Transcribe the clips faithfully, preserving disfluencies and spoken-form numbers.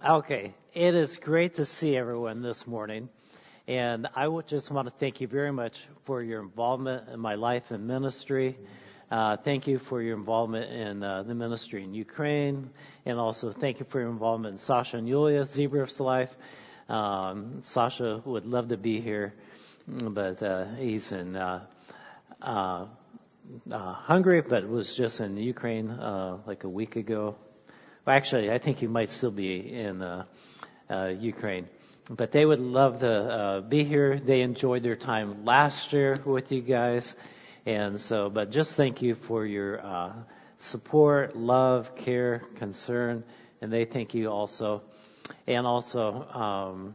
Okay, it is great to see everyone this morning, and I would just want to thank you very much for your involvement in my life and ministry. Uh, thank you for your involvement in uh, the ministry in Ukraine, and also thank you for your involvement in Sasha and Yulia, Zebraf's life. Um, Sasha would love to be here, but uh, he's in uh, uh, uh, Hungary, but was just in Ukraine uh, like a week ago. Well, actually, I think he might still be in uh, uh, Ukraine. But they would love to uh, be here. They enjoyed their time last year with you guys. And so, but just thank you for your uh, support, love, care, concern. And they thank you also. And also, um,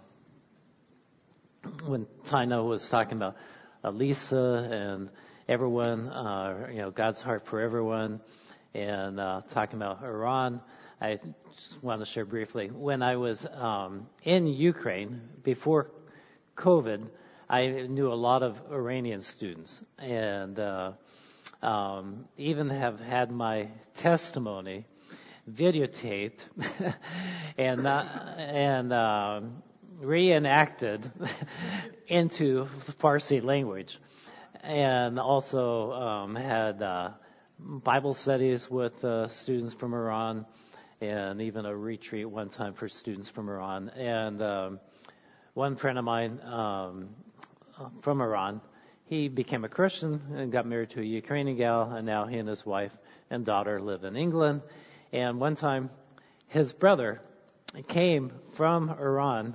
when Tina was talking about Elisa and everyone, uh, you know, God's heart for everyone, and uh, talking about Iran, I just want to share briefly. When I was um, in Ukraine before COVID, I knew a lot of Iranian students, and uh, um, even have had my testimony videotaped and uh, and uh, reenacted into Farsi language, and also um, had uh, Bible studies with uh, students from Iran, and even a retreat one time for students from Iran. And um, one friend of mine um, from Iran, he became a Christian and got married to a Ukrainian gal, and now he and his wife and daughter live in England. And one time, his brother came from Iran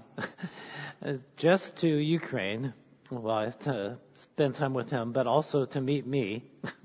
just to Ukraine, well, to spend time with him, but also to meet me.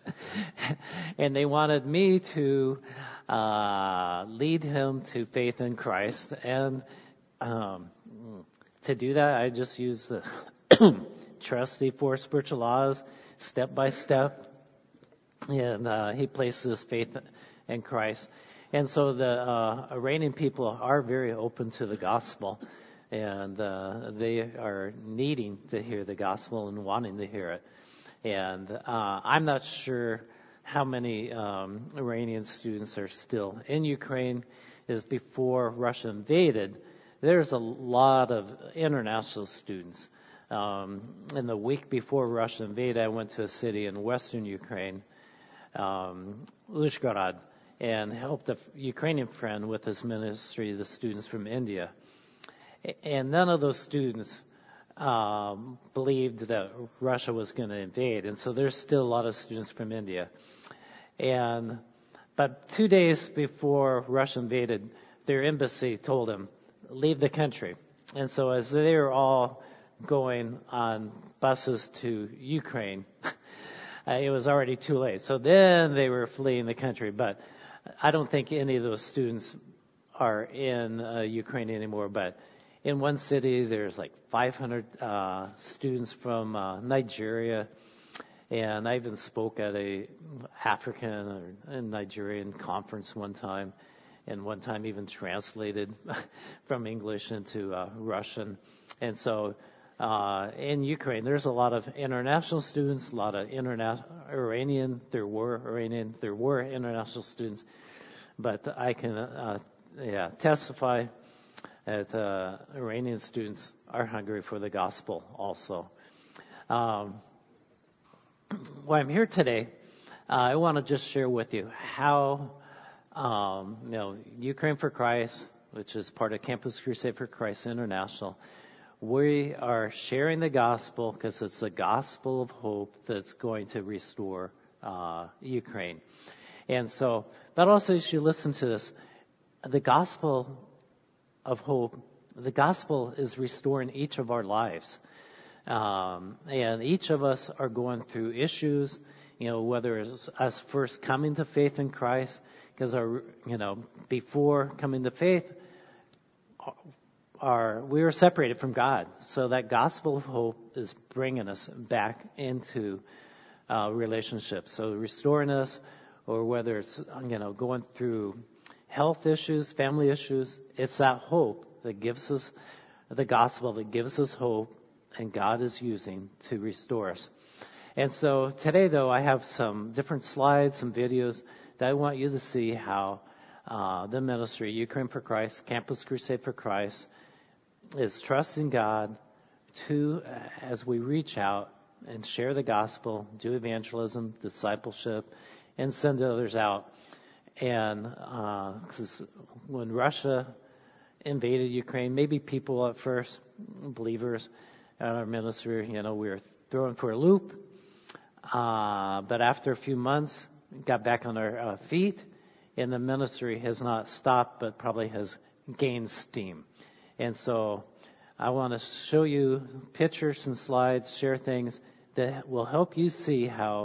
And they wanted me to uh, lead him to faith in Christ. And um, to do that, I just used the trusty four spiritual laws, step by step. And uh, he placed his faith in Christ. And so the uh, Iranian people are very open to the gospel. And uh, they are needing to hear the gospel and wanting to hear it. And uh, I'm not sure how many um, Iranian students are still in Ukraine. Is before Russia invaded, there's a lot of international students. Um, in the week before Russia invaded, I went to a city in western Ukraine, um, Uzhgorod, and helped a Ukrainian friend with his ministry, the students from India. And none of those students um, believed that Russia was going to invade. And so there's still a lot of students from India. And but two days before Russia invaded, their embassy told them, leave the country. And so as they were all going on buses to Ukraine, it was already too late. So then they were fleeing the country. But I don't think any of those students are in uh, Ukraine anymore. But in one city, there's like five hundred uh, students from uh, Nigeria, and I even spoke at a African or Nigerian conference one time, and one time even translated from English into uh, Russian. And so uh, in Ukraine, there's a lot of international students, a lot of interna- Iranian. There were Iranian, there were international students, but I can uh, yeah testify that uh, Iranian students are hungry for the gospel also. Um, while I'm here today, uh, I want to just share with you how, um, you know, Ukraine for Christ, which is part of Campus Crusade for Christ International, we are sharing the gospel because it's the gospel of hope that's going to restore uh, Ukraine. And so, but also as you listen to this, the gospel of hope, the gospel is restoring each of our lives. Um, and each of us are going through issues, you know, whether it's us first coming to faith in Christ, because our, you know, before coming to faith, our, we were separated from God. So that gospel of hope is bringing us back into uh, relationships. So restoring us, or whether it's, you know, going through health issues, family issues, it's that hope that gives us the gospel, that gives us hope, and God is using to restore us. And so today, though, I have some different slides, some videos that I want you to see how uh, the ministry, Ukraine for Christ, Campus Crusade for Christ, is trusting God to, as we reach out and share the gospel, do evangelism, discipleship, and send others out. And uh, 'cause when Russia invaded Ukraine, maybe people at first, believers in our ministry, you know, we were thrown for a loop. Uh, but after a few months, got back on our uh, feet, and the ministry has not stopped, but probably has gained steam. And so I want to show you pictures and slides, share things that will help you see how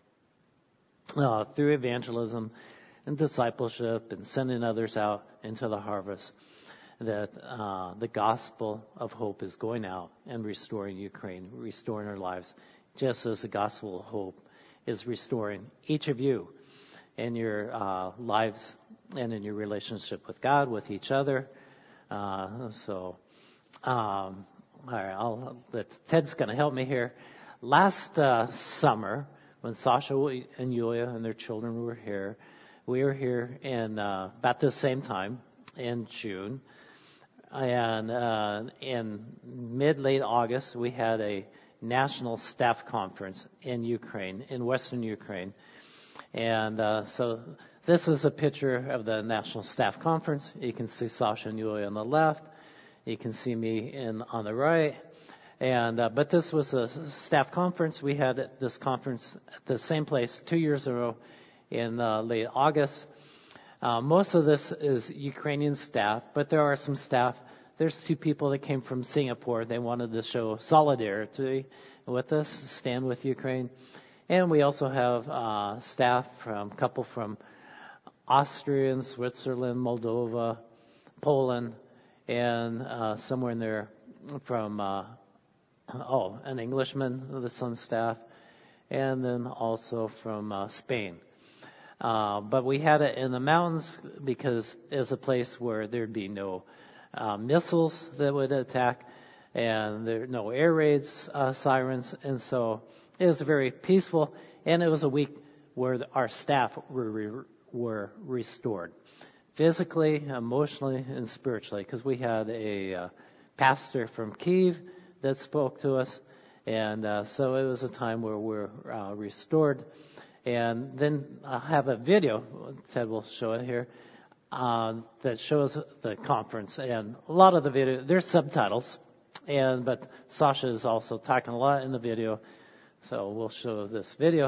uh, through evangelism and discipleship and sending others out into the harvest, that uh, the gospel of hope is going out and restoring Ukraine, restoring our lives, just as the gospel of hope is restoring each of you in your uh, lives and in your relationship with God, with each other. Uh, so, um, all right, I'll, let, Ted's going to help me here. Last uh, summer, when Sasha and Yulia and their children were here, we were here in uh, about the same time in June. And uh, in mid-late August, we had a national staff conference in Ukraine, in Western Ukraine. And uh, so this is a picture of the national staff conference. You can see Sasha and Yulia on the left. You can see me in on the right. And uh, but this was a staff conference. We had this conference at the same place two years ago in uh, late August. Uh, most of this is Ukrainian staff, but there are some staff. There's two people that came from Singapore. They wanted to show solidarity with us, stand with Ukraine. And we also have uh, staff from a couple from Austria, Switzerland, Moldova, Poland, and uh, somewhere in there from, uh, oh, an Englishman, the Sun staff, and then also from uh, Spain. Uh, but we had it in the mountains because it's a place where there'd be no uh, missiles that would attack, and there no air raids, uh, sirens, and so it was very peaceful. And it was a week where the, our staff were re, were restored, physically, emotionally, and spiritually, because we had a uh, pastor from Kyiv that spoke to us, and uh, so it was a time where we're uh, restored. And then I have a video, Ted will show it here, uh, that shows the conference. And a lot of the video, there's subtitles, and but Sasha is also talking a lot in the video. So we'll show this video.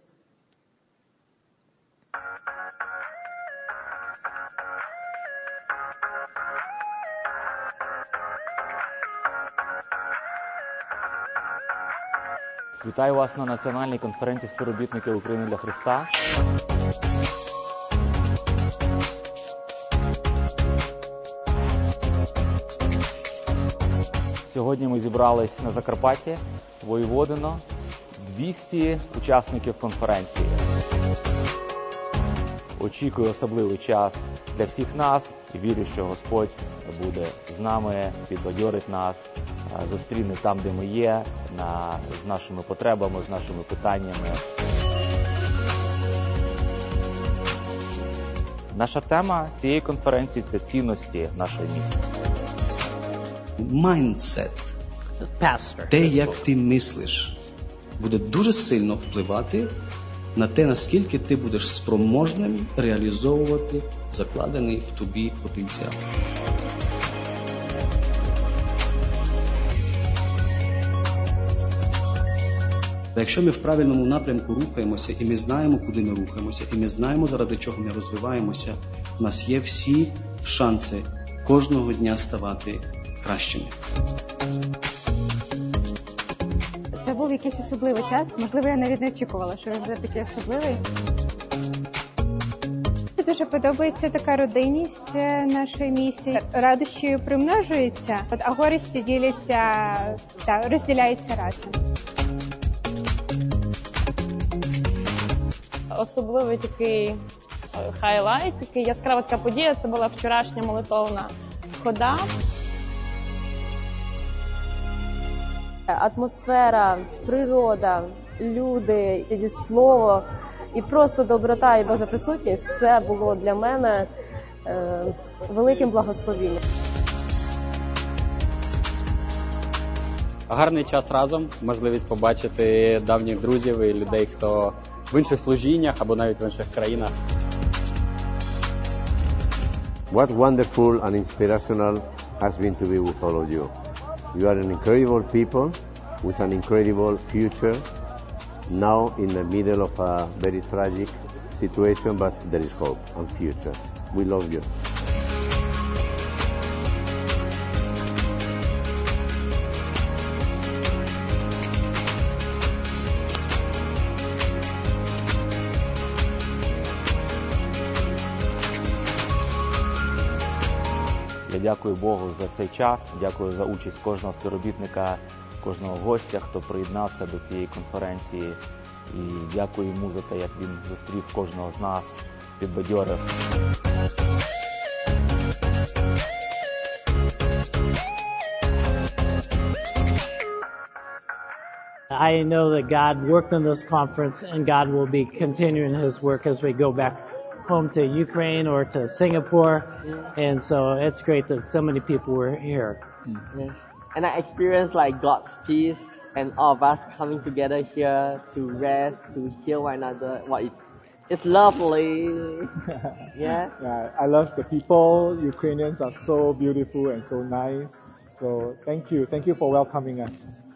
Вітаю вас на Національній конференції співробітників України для Христа. Сьогодні ми зібрались на Закарпатті, Воєводино, двісті учасників конференції. Очікую особливий час для всіх нас і вірю, що Господь буде з нами, підбадьорить нас, зустріне там, де ми є, на, з нашими потребами, з нашими питаннями. Наша тема цієї конференції – це цінності нашої місії. Майндсет, те, як ти мислиш, буде дуже сильно впливати на те, наскільки ти будеш спроможним реалізовувати закладений в тобі потенціал. Якщо ми в правильному напрямку рухаємося, і ми знаємо, куди ми рухаємося, і ми знаємо, заради чого ми розвиваємося, у нас є всі шанси кожного дня ставати кращими. Це був якийсь особливий час. Можливо, я навіть не очікувала, що він буде такий особливий. Мені дуже подобається така родинність нашої місії. Радощі примножуються, а горісті діляться, та, розділяються разом. Особливий такий хайлайт, такий яскрава така подія, це була вчорашня молитовна хода. Атмосфера, природа, люди, слово і просто доброта і Божа присутність – це було для мене е, великим благословенням. Гарний час разом, можливість побачити давніх друзів і людей, хто в інших служіннях або навіть в інших країнах. What wonderful and inspirational has been to be with all of you. You are an incredible people with an incredible future, now in the middle of a very tragic situation, but there is hope and future. We love you. Я дякую Богу за цей час, дякую за участь кожного співробітника, кожного гостя, хто приєднався до цієї конференції. І дякую йому за те, як він зустрів кожного з нас, підбадьорив. I know that God worked in this conference, and God will be continuing His work as we go back home to Ukraine or to Singapore, and so it's great that so many people were here. Yes. And I experienced like God's peace and all of us coming together here to rest, to hear one another. Well, it's it's lovely. Yeah. Yeah, I love the people. Ukrainians are so beautiful and so nice. So thank you, thank you for welcoming us.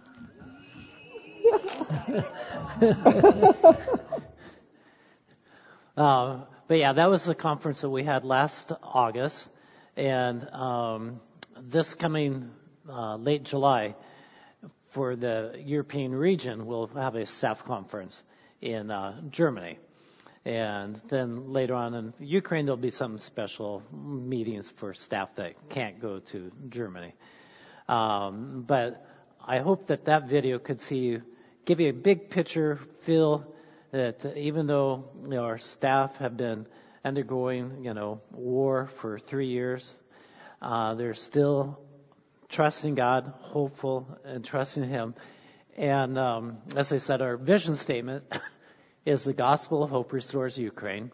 uh, But yeah, that was the conference that we had last August, and um, this coming uh, late July for the European region, we'll have a staff conference in uh, Germany, and then later on in Ukraine there'll be some special meetings for staff that can't go to Germany. Um, but I hope that that video could see you, give you a big picture, feel that even though you know, our staff have been undergoing, you know, war for three years, uh, they're still trusting God, hopeful, and trusting Him. And um, as I said, our vision statement is the gospel of hope restores Ukraine.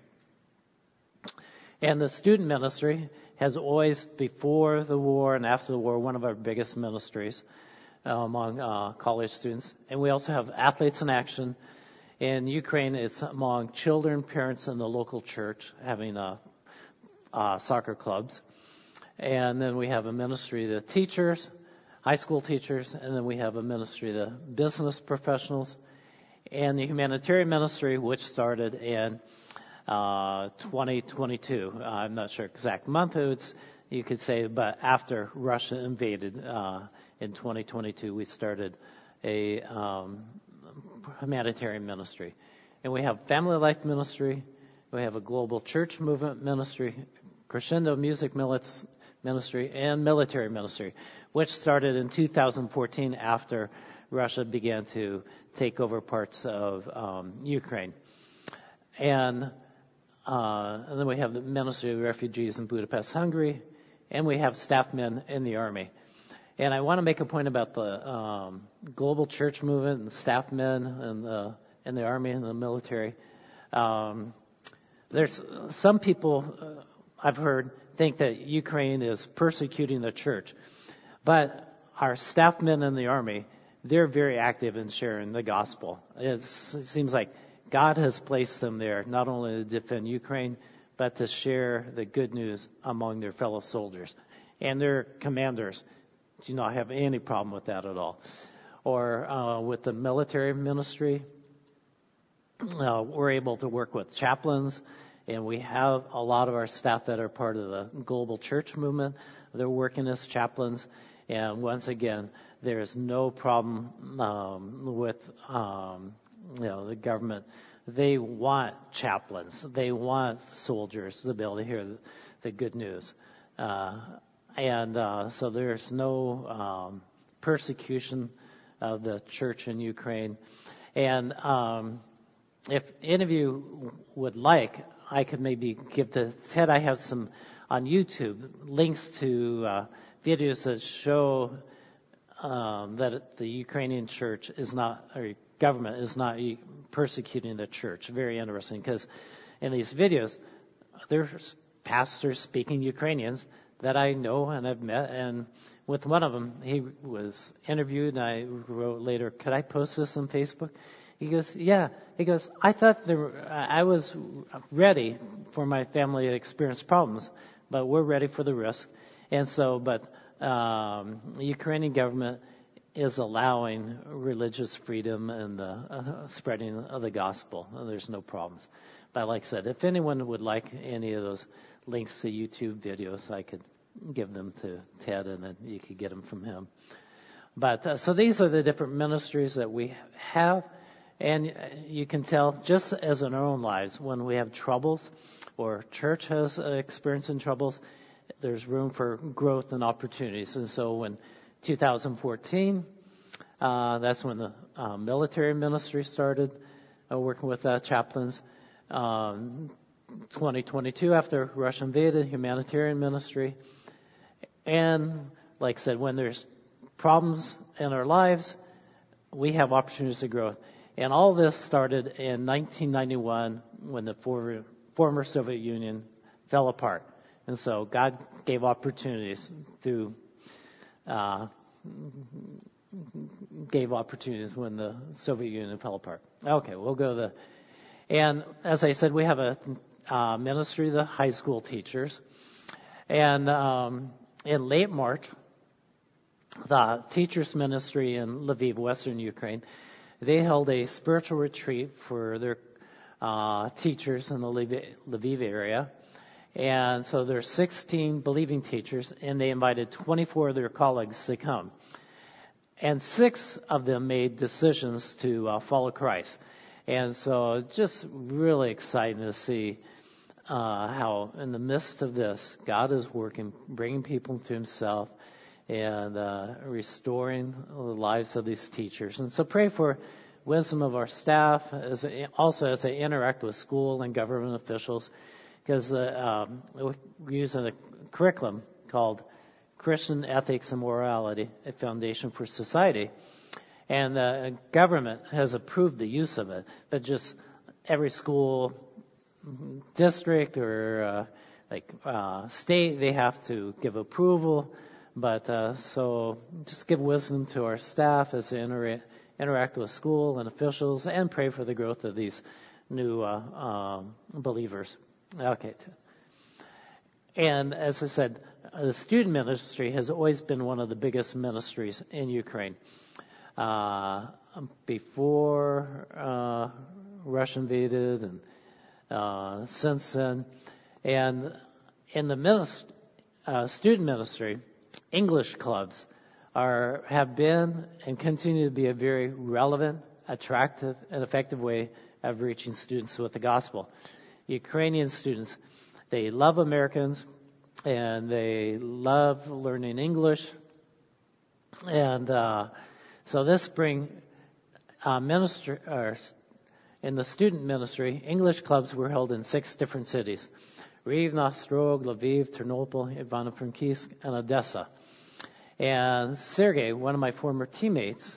And the student ministry has always, before the war and after the war, one of our biggest ministries uh, among uh, college students. And we also have Athletes in Action. In Ukraine, it's among children, parents, and the local church having uh, uh, soccer clubs. And then we have a ministry to teachers, high school teachers, and then we have a ministry to business professionals. And the humanitarian ministry, which started in uh, twenty twenty-two. I'm not sure exact month it's, you could say, but after Russia invaded uh, in twenty twenty-two, we started a um, humanitarian ministry. And we have Family Life Ministry, we have a Global Church Movement Ministry, Crescendo Music Ministry, and Military Ministry, which started in two thousand fourteen after Russia began to take over parts of um, Ukraine. And, uh, and then we have the Ministry of Refugees in Budapest, Hungary, and we have staff men in the Army. And I want to make a point about the um, global church movement and staff men and the, and the Army and the military. Um, there's some people uh, I've heard think that Ukraine is persecuting the church. But our staff men in the Army, they're very active in sharing the gospel. It's, it seems like God has placed them there not only to defend Ukraine, but to share the good news among their fellow soldiers. And their commanders do not have any problem with that at all. Or uh, with the military ministry, uh, we're able to work with chaplains, and we have a lot of our staff that are part of the global church movement. They're working as chaplains, and once again, there is no problem um, with um, you know the government. They want chaplains. They want soldiers to be able to hear the, the good news. Uh, And uh, so there's no um, persecution of the church in Ukraine. And um, if any of you would like, I could maybe give to Ted. I have some on YouTube links to uh, videos that show um, that the Ukrainian church is not, or government is not persecuting the church. Very interesting, because in these videos, there's pastors speaking Ukrainians that I know and I've met. And with one of them, he was interviewed, and I wrote later, could I post this on Facebook? He goes, yeah. He goes, I thought there, I was ready for my family to experience problems, but we're ready for the risk. And so, but um, the Ukrainian government is allowing religious freedom and the uh, spreading of the gospel. There's no problems. But like I said, if anyone would like any of those links to YouTube videos, I could give them to Ted, and then you could get them from him. But uh, so these are the different ministries that we have. And you can tell, just as in our own lives, when we have troubles or church has uh, experiencing troubles, there's room for growth and opportunities. And so when two thousand fourteen, uh, that's when the uh, military ministry started, uh, working with uh, chaplains. Um, twenty twenty-two, after Russia invaded, humanitarian ministry. And like I said, when there's problems in our lives, we have opportunities to grow. And all this started in nineteen ninety-one when the former, former Soviet Union fell apart. And so God gave opportunities through, uh, gave opportunities when the Soviet Union fell apart. Okay, we'll go to the, and as I said, we have a uh, ministry of the high school teachers. And um, in late March, the teachers ministry in Lviv, Western Ukraine, they held a spiritual retreat for their uh, teachers in the Lviv, Lviv area. And so there's sixteen believing teachers, and they invited twenty-four of their colleagues to come. And six of them made decisions to uh, follow Christ. And so just really exciting to see uh, how in the midst of this, God is working, bringing people to himself, and uh, restoring the lives of these teachers. And so pray for wisdom of our staff, as also as they interact with school and government officials, because uh, um, we're using a curriculum called Christian Ethics and Morality, a Foundation for Society. And the government has approved the use of it, but just every school district or uh, like uh, state, they have to give approval. But uh, so just give wisdom to our staff as they inter- interact with school and officials, and pray for the growth of these new uh, um, believers. Okay. And as I said, the student ministry has always been one of the biggest ministries in Ukraine. Uh, before uh, Russia invaded, and uh, since then, and in the minist- uh, student ministry, English clubs are have been and continue to be a very relevant, attractive, and effective way of reaching students with the gospel. Ukrainian students, they love Americans, and they love learning English, and uh, so this spring, uh, minister or in the student ministry, English clubs were held in six different cities: Rivne, Strog, Lviv, Ternopil, Ivano-Frankivsk, and Odessa. And Sergey, one of my former teammates,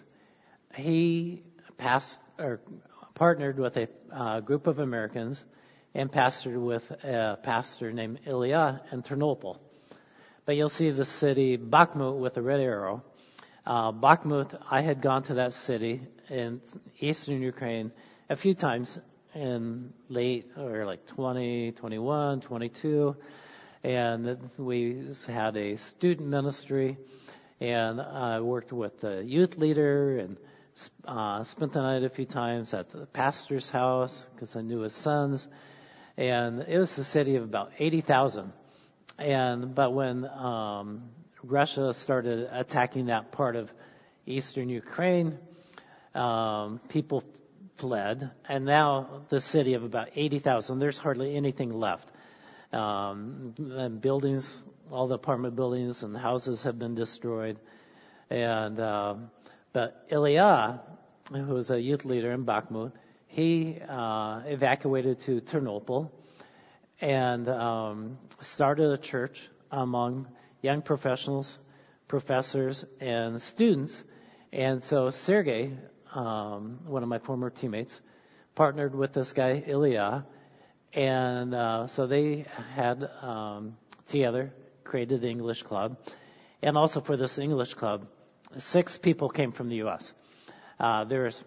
he passed or partnered with a uh, group of Americans and pastored with a pastor named Ilya in Ternopil. But you'll see the city Bakhmut with a red arrow. Uh, Bakhmut, I had gone to that city in eastern Ukraine a few times in late, or like twenty, twenty-one, twenty-two, and we had a student ministry, and I worked with the youth leader and uh, spent the night a few times at the pastor's house because I knew his sons, and it was a city of about eighty thousand. And but when um, Russia started attacking that part of eastern Ukraine, um, people fled, and now the city of about eighty thousand, there's hardly anything left. Um, and buildings, all the apartment buildings and houses have been destroyed. And um, but Ilya, who was a youth leader in Bakhmut, he uh, evacuated to Ternopil and um, started a church among young professionals, professors, and students. And so Sergey, um, one of my former teammates, partnered with this guy, Ilya, And uh, so they had um, together created the English Club. And also for this English Club, six people came from the U S. Uh, there's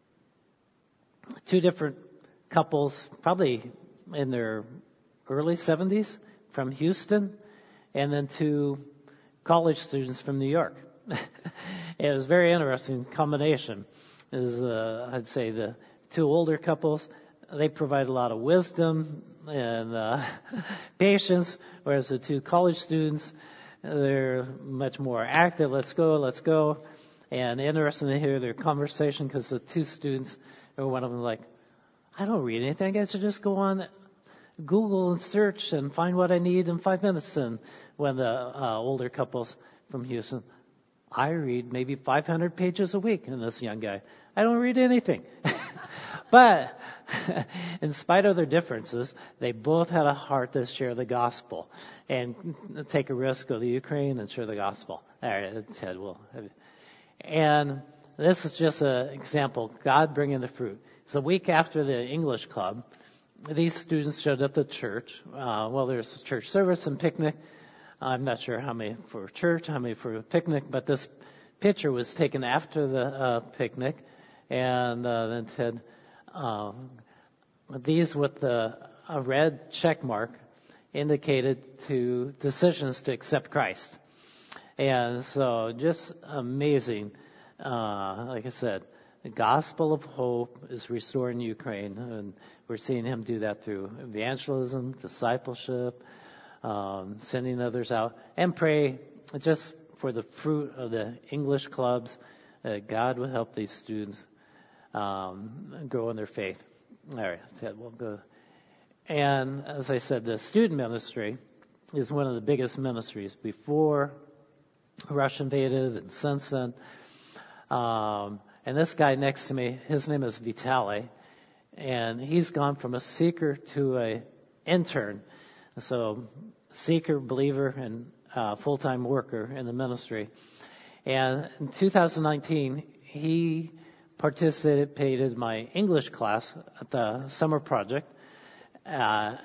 two different couples, probably in their early seventies, from Houston, and then two college students from New York. It was a very interesting combination. Is uh, I'd say the two older couples, they provide a lot of wisdom and uh, patience, whereas the two college students, they're much more active. Let's go, let's go. And interesting to hear their conversation, because the two students, or one of them like, I don't read anything. I should just go on Google and search and find what I need in five minutes. And when the uh, older couples from Houston, I read maybe five hundred pages a week. And this young guy, I don't read anything. But in spite of their differences, they both had a heart to share the gospel and take a risk, go to Ukraine and share the gospel. All right, Ted, well, and this is just an example, God bringing the fruit. So a week after the English Club, these students showed up at church. Uh, well, there's a church service and picnic. I'm not sure how many for church, how many for a picnic, but this picture was taken after the uh, picnic. And uh, then Ted, uh, these with the a red check mark indicated to decisions to accept Christ. And so just amazing. Uh, like I said, the gospel of hope is restoring Ukraine, and we're seeing him do that through evangelism, discipleship, um, sending others out, and pray just for the fruit of the English clubs, that God would help these students um, grow in their faith. All right, Ted, we'll go. And as I said, the student ministry is one of the biggest ministries. Before Russia invaded and since then. Um, and this guy next to me, his name is Vitaly, and he's gone from a seeker to a intern. So seeker, believer, and uh, full-time worker in the ministry. And in two thousand nineteen, he participated in my English class at the summer project, uh,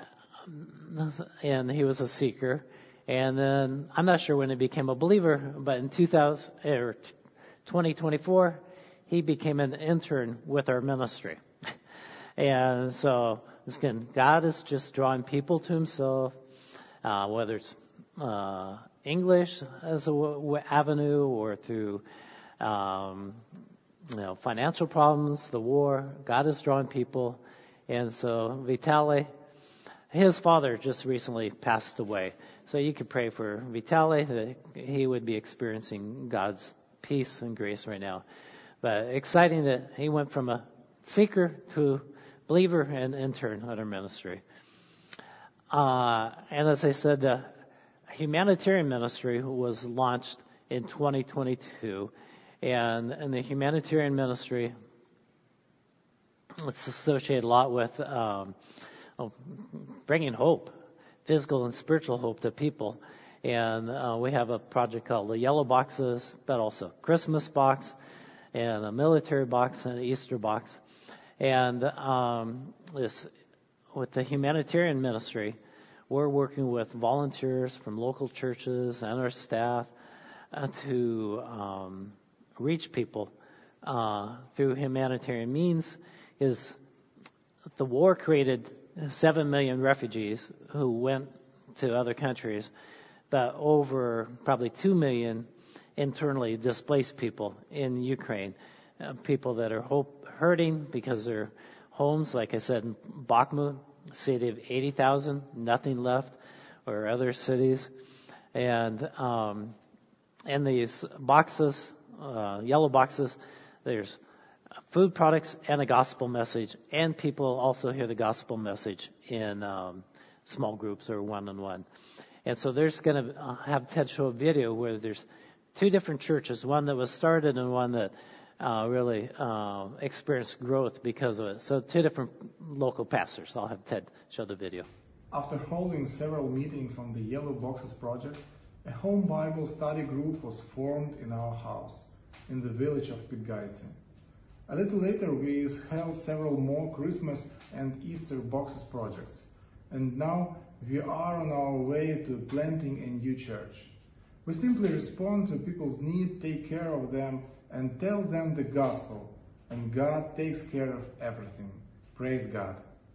and he was a seeker. And then I'm not sure when he became a believer, but in two thousand, or twenty twenty-four, he became an intern with our ministry. And so, again, God is just drawing people to himself, uh, whether it's uh, English as a w- w- avenue or through um, you know, financial problems, the war. God is drawing people. And so Vitaly, his father just recently passed away. So you could pray for Vitaly that he would be experiencing God's peace and grace right now. But exciting that he went from a seeker to believer and intern at our ministry. Uh, and as I said, the humanitarian ministry was launched in twenty twenty-two. And in the humanitarian ministry, it's associated a lot with um, oh, bringing hope, physical and spiritual hope to people. And uh, we have a project called the Yellow Boxes, but also Christmas box, and a military box, and an Easter box. And um, this, with the humanitarian ministry, we're working with volunteers from local churches and our staff uh, to um, reach people uh, through humanitarian means. Is the war created seven million refugees who went to other countries, but over probably two million internally displaced people in Ukraine, uh, people that are hope, hurting because their homes, like I said, in Bakhmut, a city of eighty thousand, nothing left, or other cities. And um, in these boxes, uh, yellow boxes, there's food products and a gospel message, and people also hear the gospel message in um, small groups or one-on-one. And so there's going to uh, have Ted show a video where there's two different churches, one that was started and one that uh, really uh, experienced growth because of it. So two different local pastors. I'll have Ted show the video. After holding several meetings on the Yellow Boxes project, a home Bible study group was formed in our house, in the village of Pitgaice. A little later, we held several more Christmas and Easter boxes projects. and now we are on our way to planting a new church. We simply respond to people's need, take care of them, and tell them the gospel, and God takes care of everything. Praise God.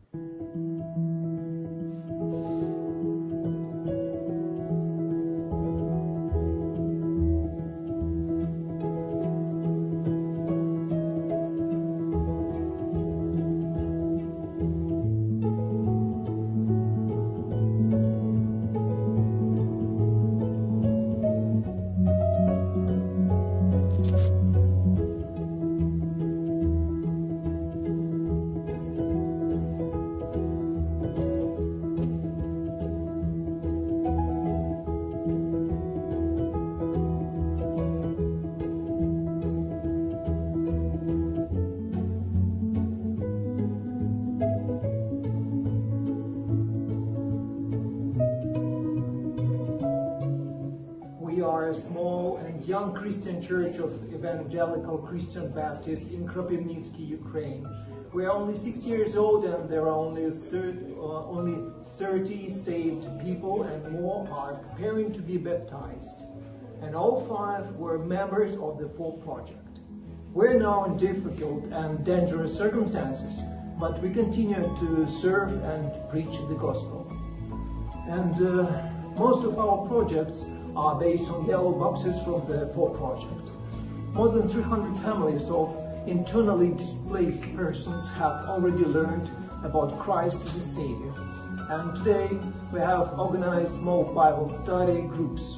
Young Christian Church of Evangelical Christian Baptists in Kropivnitsky, Ukraine. We are only six years old, and there are only thirty, uh, only thirty saved people, and more are preparing to be baptized. And all five were members of the FORP project. We're now in difficult and dangerous circumstances, but we continue to serve and preach the gospel. And uh, most of our projects are based on yellow boxes from the FORP project. More than three hundred families of internally displaced persons have already learned about Christ the Savior. And today we have organized small Bible study groups.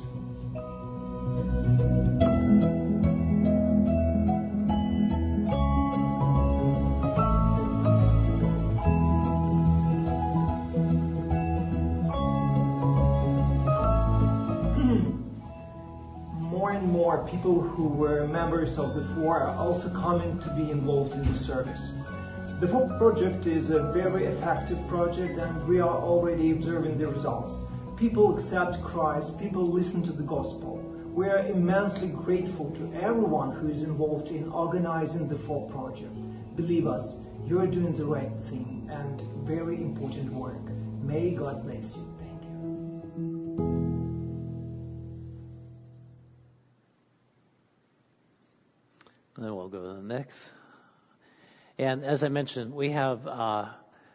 People who were members of the FORP are also coming to be involved in the service. The FORP project is a very effective project, and we are already observing the results. People accept Christ, people listen to the gospel. We are immensely grateful to everyone who is involved in organizing the FORP project. Believe us, you are doing the right thing and very important work. May God bless you. Thank you. Then we'll go to the next. And as I mentioned, we have uh,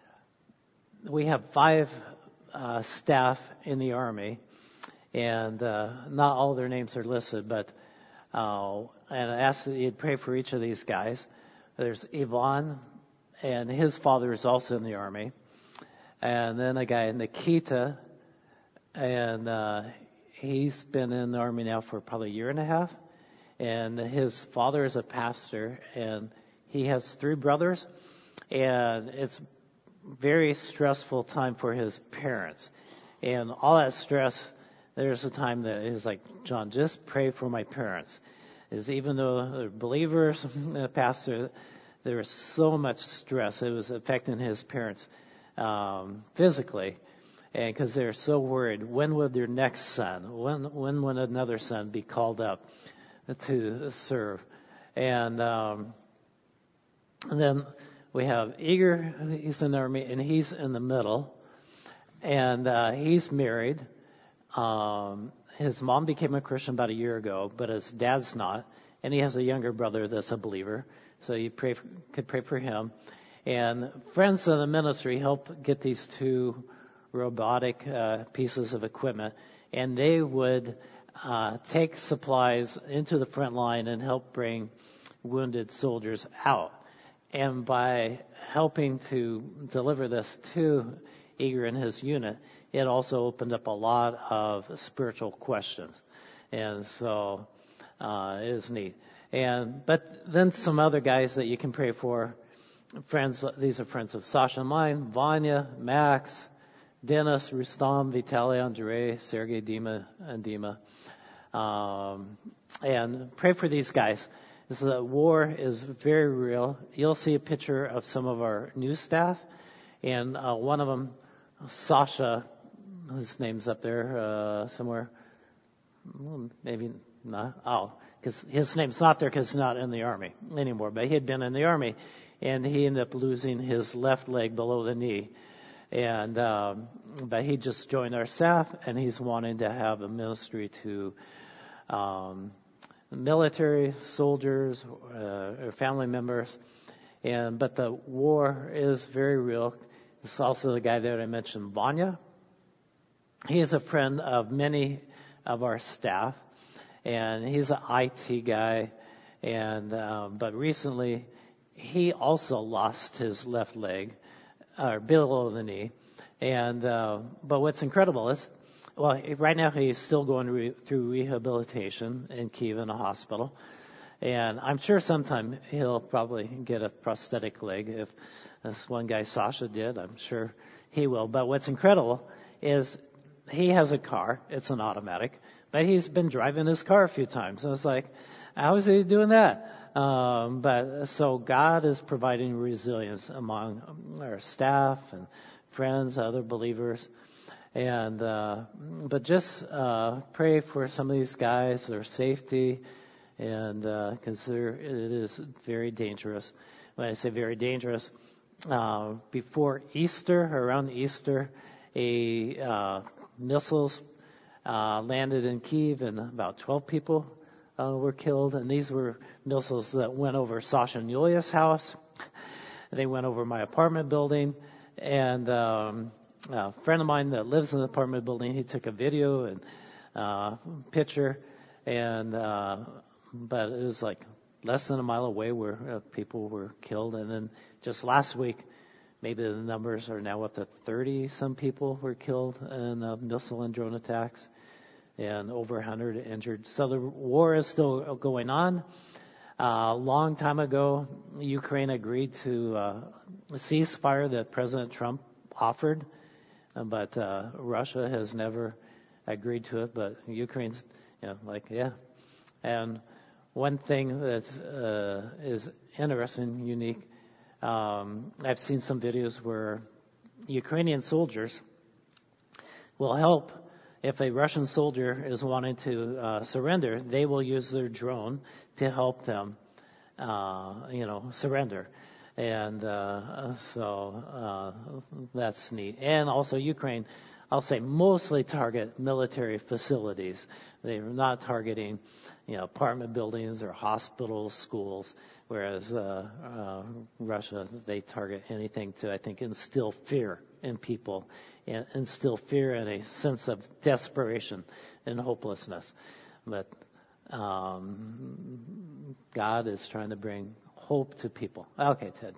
we have five uh, staff in the Army, and uh, not all their names are listed, but uh, and I asked that you'd pray for each of these guys. There's Ivan, and his father is also in the Army, and then a guy Nikita, and uh, he's been in the Army now for probably a year and a half. And his father is a pastor, and he has three brothers, and it's very stressful time for his parents. And all that stress, there's a time that he's like, John, just pray for my parents. Is even though they're believers, the pastor, there was so much stress. It was affecting his parents um, physically, and because they're so worried, when would their next son, when when would another son be called up to serve? And, um, and then we have Igor, he's in the Army, and he's in the middle, and uh, he's married. Um, his mom became a Christian about a year ago, but his dad's not, and he has a younger brother that's a believer, so you pray for, could pray for him. And friends of the ministry help get these two robotic uh, pieces of equipment, and they would Uh, take supplies into the front line and help bring wounded soldiers out. And by helping to deliver this to Igor and his unit, it also opened up a lot of spiritual questions. And so uh, it is neat. And but then some other guys that you can pray for. Friends, these are friends of Sasha and mine: Vanya, Max, Dennis, Rustam, Vitaly, Andrei, Sergey, Dima, and Dima. Um, and pray for these guys. This, the war is very real. You'll see a picture of some of our new staff, and uh, one of them, Sasha, his name's up there uh, somewhere. Maybe not. Oh, because his name's not there because he's not in the Army anymore. But he had been in the Army, and he ended up losing his left leg below the knee. And um, but he just joined our staff, and he's wanting to have a ministry to um, military, soldiers, uh, or family members. And but the war is very real. It's also the guy that I mentioned, Vanya. He is a friend of many of our staff, and he's an I T guy. And um, but recently, he also lost his left leg, or below the knee. And uh, but what's incredible is, well, right now he's still going re- through rehabilitation in Kiev in a hospital. And I'm sure sometime he'll probably get a prosthetic leg. If this one guy, Sasha, did, I'm sure he will. But what's incredible is he has a car. It's an automatic. But he's been driving his car a few times. And it's like, how is he doing that? Um, but so God is providing resilience among our staff and friends, other believers. And uh, but just uh, pray for some of these guys, their safety. And because uh, it is very dangerous. When I say very dangerous, uh, before Easter, around Easter, a uh, missiles uh, landed in Kyiv, and about twelve people uh, were killed. And these were missiles that went over Sasha and Yulia's house. They went over my apartment building. And um, a friend of mine that lives in the apartment building, he took a video and uh, picture, and uh, but it was like less than a mile away where uh, people were killed. And then just last week, maybe the numbers are now up to thirty some people were killed in uh, missile and drone attacks, and over one hundred injured. So the war is still going on. A uh, long time ago, Ukraine agreed to uh, a ceasefire that President Trump offered, but uh, Russia has never agreed to it. But Ukraine's, you know, like, yeah. And one thing that uh, is interesting, unique, um, I've seen some videos where Ukrainian soldiers will help. If a Russian soldier is wanting to uh, surrender, they will use their drone to help them, uh, you know, surrender. And uh, so uh, that's neat. And also Ukraine, I'll say, mostly target military facilities. They're not targeting, you know, apartment buildings or hospitals, schools, whereas uh, uh, Russia, they target anything to, I think, instill fear in people, and instill fear and a sense of desperation and hopelessness. But um, God is trying to bring hope to people. Okay, Ted.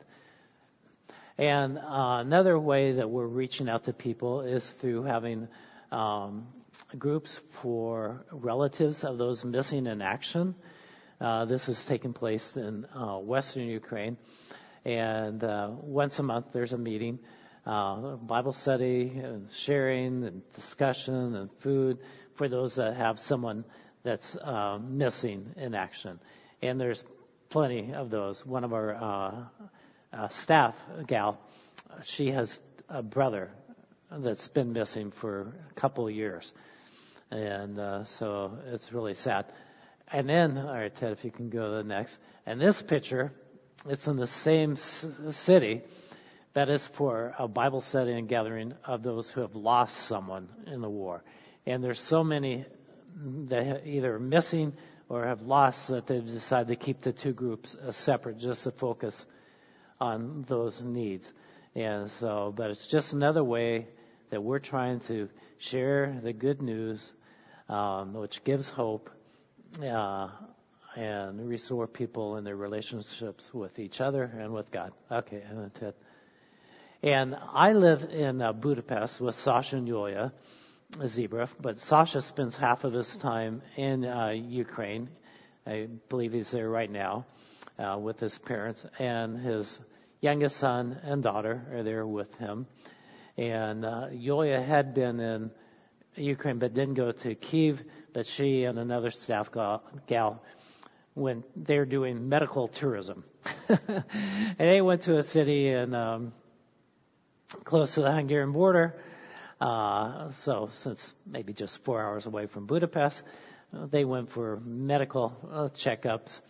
And uh, another way that we're reaching out to people is through having um, groups for relatives of those missing in action. Uh, this has taken place in uh, western Ukraine. And uh, once a month there's a meeting, uh, Bible study, and sharing, and discussion, and food for those that have someone that's uh, missing in action. And there's plenty of those. One of our uh, uh, staff gal, she has a brother that's been missing for a couple of years. And uh, so it's really sad. And then, all right, Ted, if you can go to the next. And this picture, it's in the same c- city. That is for a Bible study and gathering of those who have lost someone in the war. And there's so many that either missing or have lost that they've decided to keep the two groups separate just to focus on those needs. And so, but it's just another way that we're trying to share the good news, um, which gives hope, uh, and restore people in their relationships with each other and with God. Okay, and then Ted. And I live in uh, Budapest with Sasha and Yulia, Zebra, but Sasha spends half of his time in uh, Ukraine. I believe he's there right now uh, with his parents, and his youngest son and daughter are there with him. And uh, Yulia had been in Ukraine but didn't go to Kyiv, but she and another staff gal, gal went, they're doing medical tourism. And they went to a city in um, close to the Hungarian border. Uh, so since maybe just four hours away from Budapest, uh, they went for medical uh, checkups.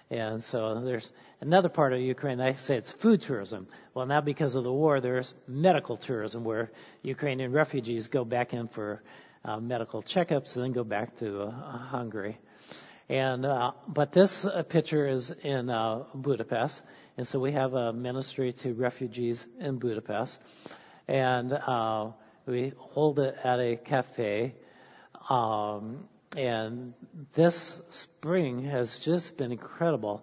And so there's another part of Ukraine, they say it's food tourism. Well, now because of the war, there's medical tourism where Ukrainian refugees go back in for uh, medical checkups and then go back to uh, Hungary. And uh, but this uh, picture is in uh, Budapest, and so we have a ministry to refugees in Budapest, and uh, we hold it at a cafe. Um, And this spring has just been incredible.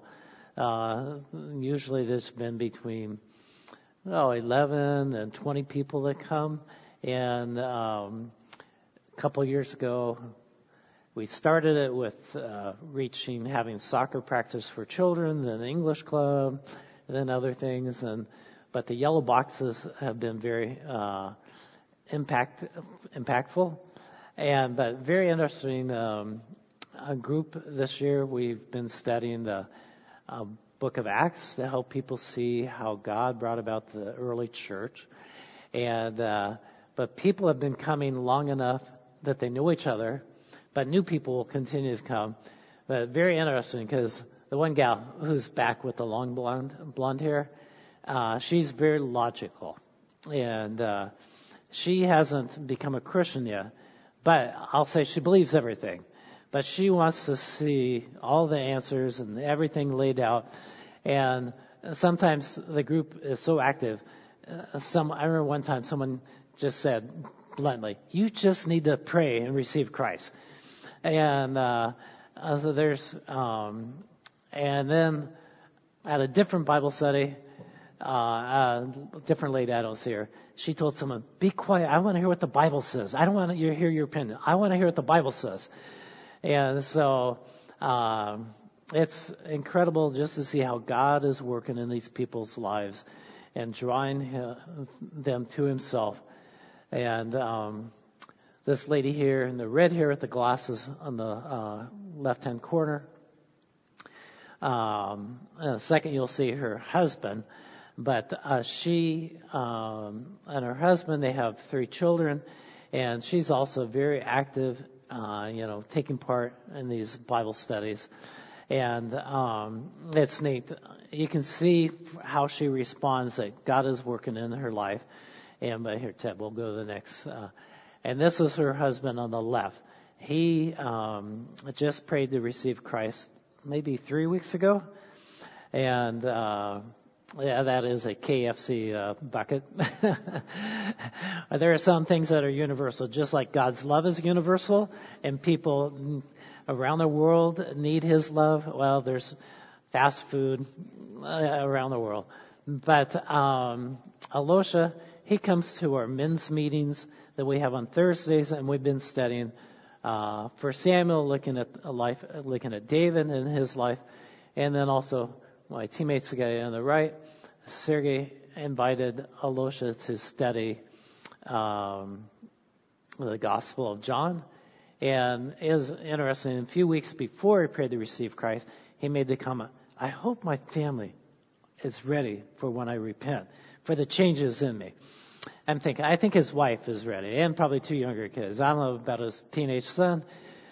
Uh, usually there's been between, oh, eleven and twenty people that come. And um, a couple of years ago, we started it with uh, reaching, having soccer practice for children, then English club, and then other things. And but the yellow boxes have been very uh, impact impactful. And but very interesting um, a group this year. We've been studying the uh, Book of Acts to help people see how God brought about the early church. And uh, but people have been coming long enough that they know each other, but new people will continue to come. But very interesting because the one gal who's back with the long blonde blonde hair, uh, she's very logical, and uh, she hasn't become a Christian yet. But I'll say she believes everything. But she wants to see all the answers and everything laid out. And sometimes the group is so active. Uh, some I remember one time someone just said bluntly, "You just need to pray and receive Christ." And uh, so there's, um, and then at a different Bible study, uh, a different lady I don't see her. She told someone, "Be quiet. I want to hear what the Bible says. I don't want to hear your opinion. I want to hear what the Bible says." And so um, it's incredible just to see how God is working in these people's lives and drawing him, them to himself. And um, this lady here in the red hair with the glasses on the uh, left-hand corner. Um, in a second, you'll see her husband. But uh, she um, and her husband, they have three children, and she's also very active, uh, you know, taking part in these Bible studies. And um, it's neat. You can see how she responds, that God is working in her life. And but here, Ted, we'll go to the next. Uh, and this is her husband on the left. He um, just prayed to receive Christ maybe three weeks ago. And... Uh, Yeah, that is a K F C uh, bucket. There are some things that are universal, just like God's love is universal, and people around the world need His love. Well, there's fast food around the world. But um, Alosha, he comes to our men's meetings that we have on Thursdays, and we've been studying uh, for Samuel, looking at a life, looking at David and his life, and then also my teammates guy on the right, Sergey, invited Alosha to study um, the Gospel of John. And it was interesting. A few weeks before he prayed to receive Christ, he made the comment, "I hope my family is ready for when I repent, for the changes in me." I'm thinking, I think his wife is ready, and probably two younger kids. I don't know about his teenage son,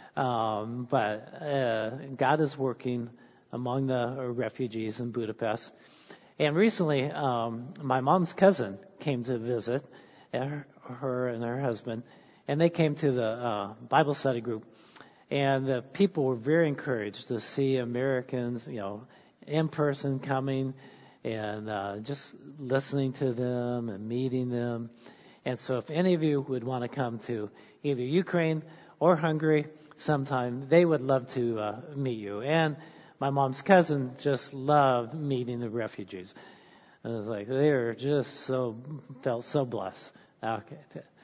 um, but uh, God is working among the refugees in Budapest. And recently, um, my mom's cousin came to visit, her, her and her husband, and they came to the uh, Bible study group. And the people were very encouraged to see Americans, you know, in person coming and uh, just listening to them and meeting them. And so if any of you would want to come to either Ukraine or Hungary sometime, they would love to uh, meet you. And my mom's cousin just loved meeting the refugees. And it was like, they were just so, felt so blessed. Okay.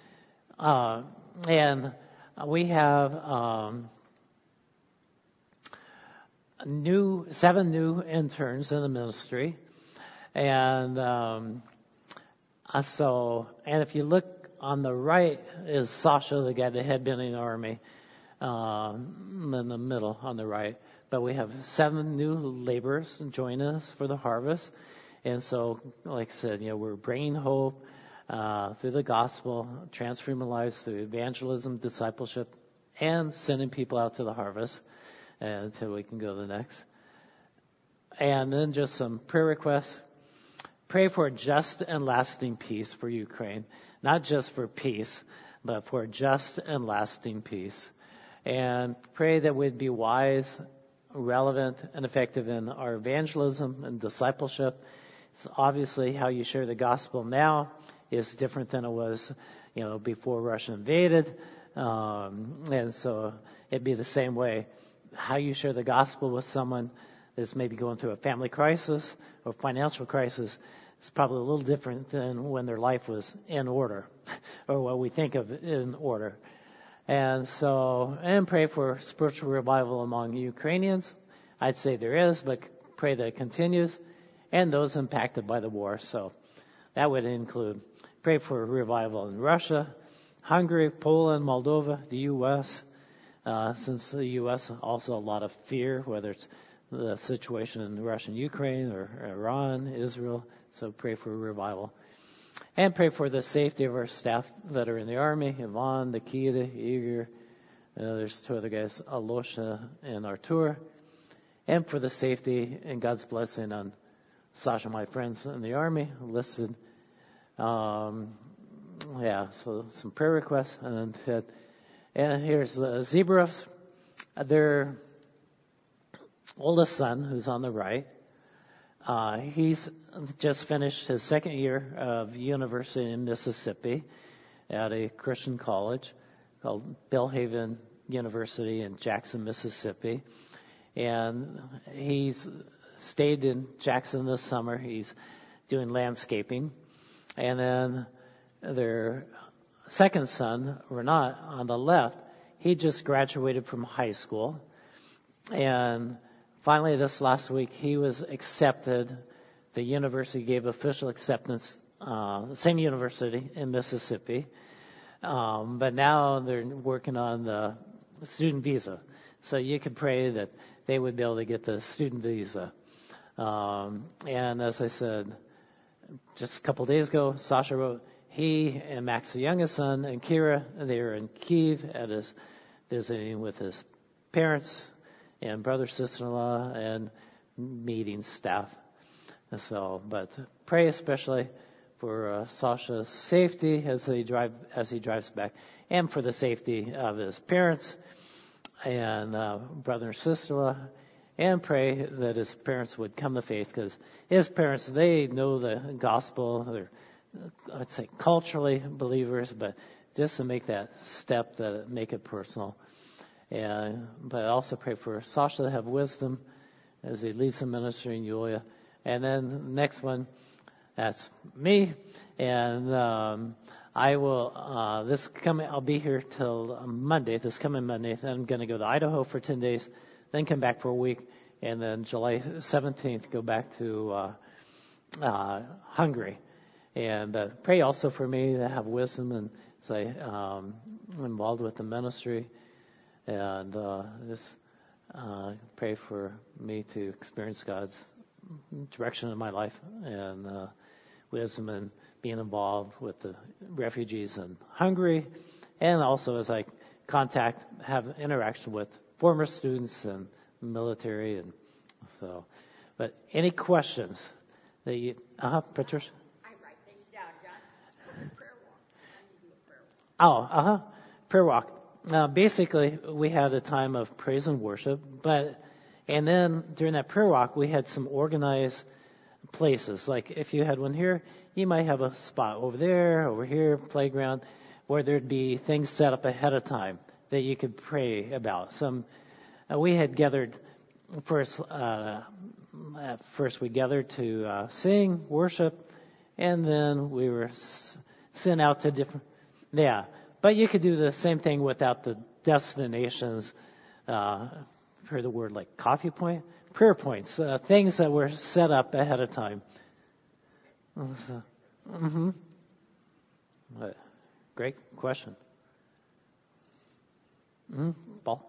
Uh, and we have um, new seven new interns in the ministry. And um, so, and if you look on the right is Sasha, the guy that had been in the army, um, in the middle on the right. But we have seven new laborers join us for the harvest. And so, like I said, you know, we're bringing hope uh, through the gospel, transforming lives through evangelism, discipleship, and sending people out to the harvest uh, until we can go to the next. And then just some prayer requests. Pray for just and lasting peace for Ukraine. Not just for peace, but for just and lasting peace. And pray that we'd be wise, relevant, and effective in our evangelism and discipleship. It's obviously how you share the gospel now is different than it was, you know, before Russia invaded. Um, and so it'd be the same way. How you share the gospel with someone that's maybe going through a family crisis or financial crisis is probably a little different than when their life was in order or what we think of in order. And so, and pray for spiritual revival among Ukrainians. I'd say there is, but pray that it continues. And those impacted by the war. So that would include pray for revival in Russia, Hungary, Poland, Moldova, the U S Uh, since the U S also a lot of fear, whether it's the situation in Russia and Ukraine or Iran, Israel. So pray for revival. And pray for the safety of our staff that are in the Army, Ivan, Nikita, Igor. Uh, there's two other guys, Alosha and Artur. And for the safety and God's blessing on Sasha, my friends in the Army, listed. Um, yeah, so some prayer requests. And, uh, and here's the Zebras. Their oldest son, who's on the right, uh, he's just finished his second year of university in Mississippi at a Christian college called Belhaven University in Jackson, Mississippi. And he's stayed in Jackson this summer. He's doing landscaping. And then their second son, Renat, on the left, he just graduated from high school. And finally, this last week, he was accepted. The university gave official acceptance, uh, the same university in Mississippi. Um, but now they're working on the student visa. So you could pray that they would be able to get the student visa. Um, and as I said, just a couple of days ago, Sasha wrote, he and Max, the youngest son, and Kira, they were in Kyiv at his, visiting with his parents and brother, sister-in-law, and meeting staff. And so, but pray especially for uh, Sasha's safety as he drive as he drives back, and for the safety of his parents and uh, brother and sister-in-law, and pray that his parents would come to faith, because his parents, they know the gospel. They're, I'd say, culturally believers, but just to make that step, that make it personal. And but I also pray for Sasha to have wisdom as he leads the ministry in Yulia. And then the next one, that's me. And um, I will, uh, this coming, I'll be here till Monday, this coming Monday. Then I'm going to go to Idaho for ten days, then come back for a week. And then July seventeenth, go back to uh, uh, Hungary. And uh, pray also for me to have wisdom and as I um, involved with the ministry. And uh, just uh, pray for me to experience God's direction in my life and uh, wisdom and being involved with the refugees in Hungary, and also as I contact, have interaction with former students and military, and so. But any questions that you? Uh huh, Patricia. I write things down, John. Prayer walk. I need to do a prayer walk. Oh, uh huh, prayer walk. Uh, basically, we had a time of praise and worship, but and then during that prayer walk, we had some organized places. Like if you had one here, you might have a spot over there, over here, playground, where there'd be things set up ahead of time that you could pray about. Some uh, we had gathered first. Uh, at first, we gathered to uh, sing, worship, and then we were s- sent out to different. Yeah. But you could do the same thing without the destinations, uh, for the word like coffee point, prayer points, uh, things that were set up ahead of time. Mm-hmm. But, great question. Mm-hmm. Paul?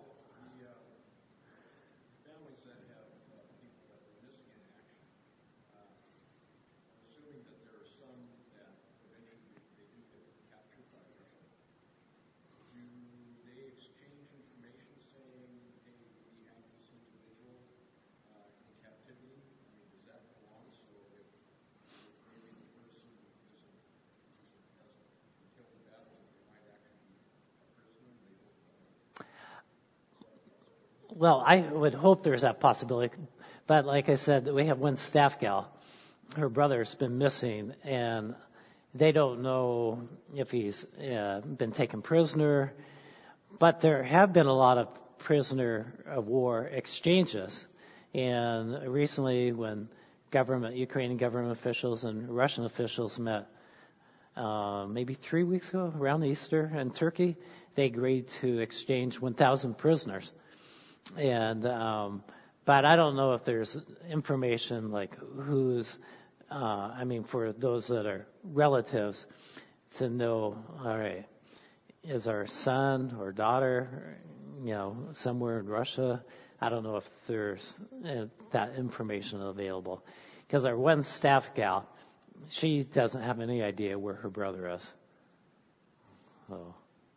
well, I would hope there's that possibility. But like I said, we have one staff gal. Her brother's been missing, and they don't know if he's uh, been taken prisoner. But there have been a lot of prisoner of war exchanges. And recently, when government, Ukrainian government officials and Russian officials met uh, maybe three weeks ago, around Easter in Turkey, they agreed to exchange one thousand prisoners. And um, but I don't know if there's information like who's, uh, I mean, for those that are relatives, to know, all right, is our son or daughter, you know, somewhere in Russia? I don't know if there's uh, that information available. Because our one staff gal, she doesn't have any idea where her brother is. So,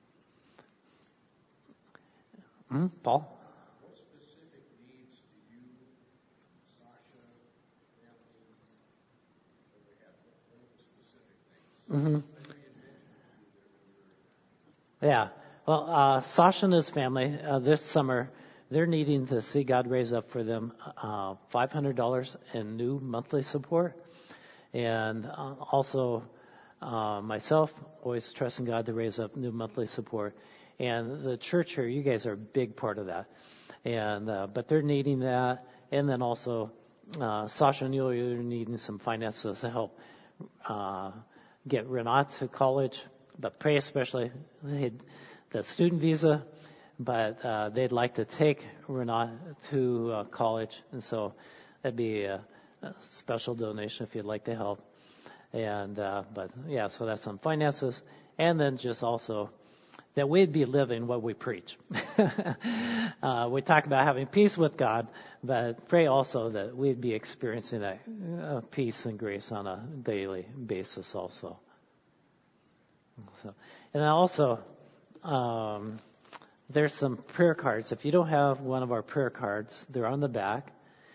hmm? Paul? What specific needs do you, Sasha, family, what we have? What are the specific things? Mm-hmm. I know you mentioned Yeah. Well, uh, Sasha and his family, uh, this summer, they're needing to see God raise up for them uh, five hundred dollars in new monthly support. And uh, also uh, myself, always trusting God to raise up new monthly support. And the church here, you guys are a big part of that. And uh, but they're needing that. And then also uh, Sasha and you are needing some finances to help uh, get Renat to college. But pray especially the student visa. But uh, they'd like to take Renat to uh, college, and so that'd be a, a special donation if you'd like to help. And uh, but yeah, so that's some finances, and then just also that we'd be living what we preach. uh, we talk about having peace with God, but pray also that we'd be experiencing that uh, peace and grace on a daily basis also. So, and then also. Um, There's some prayer cards. If you don't have one of our prayer cards, they're on the back.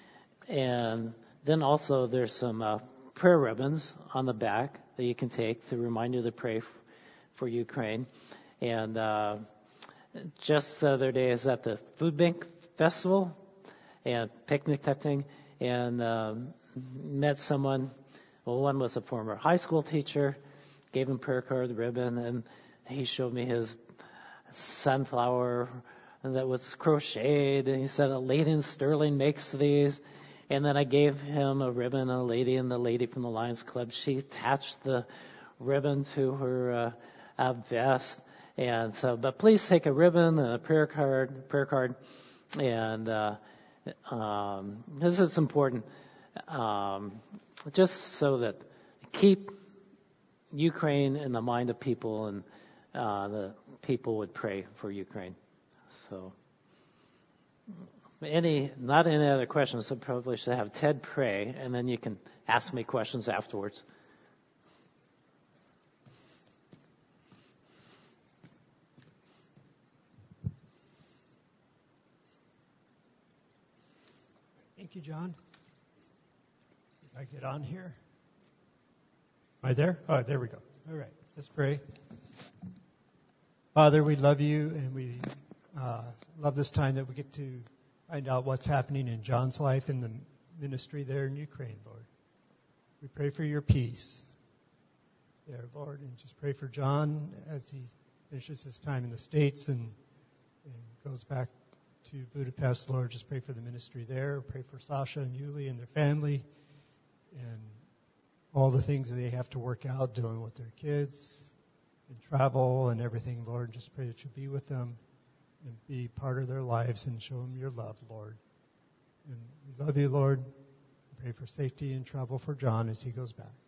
And then also there's some uh, prayer ribbons on the back that you can take to remind you to pray f- for Ukraine. And uh, just the other day I was at the Food Bank Festival and picnic type thing, and uh, met someone. Well, one was a former high school teacher, gave him prayer card, the ribbon, and he showed me his sunflower that was crocheted, and he said a lady in Sterling makes these. And then I gave him a ribbon, and a lady, and the lady from the Lions Club, she attached the ribbon to her uh, uh, vest. And so, but please take a ribbon and a prayer card, prayer card, and uh, um, this is important, um, just so that keep Ukraine in the mind of people, and uh, the people would pray for Ukraine. So, any, not any other questions, I probably should have Ted pray, and then you can ask me questions afterwards. Thank you, John. If I get on here. Am I there? Oh, there we go. All right, let's pray. Father, we love you, and we uh, love this time that we get to find out what's happening in John's life and the ministry there in Ukraine, Lord. We pray for your peace there, Lord, and just pray for John as he finishes his time in the States and, and goes back to Budapest, Lord. Just pray for the ministry there. Pray for Sasha and Yuli and their family and all the things that they have to work out doing with their kids and travel and everything, Lord. Just pray that you be with them and be part of their lives and show them your love, Lord. And we love you, Lord. Pray for safety and travel for John as he goes back.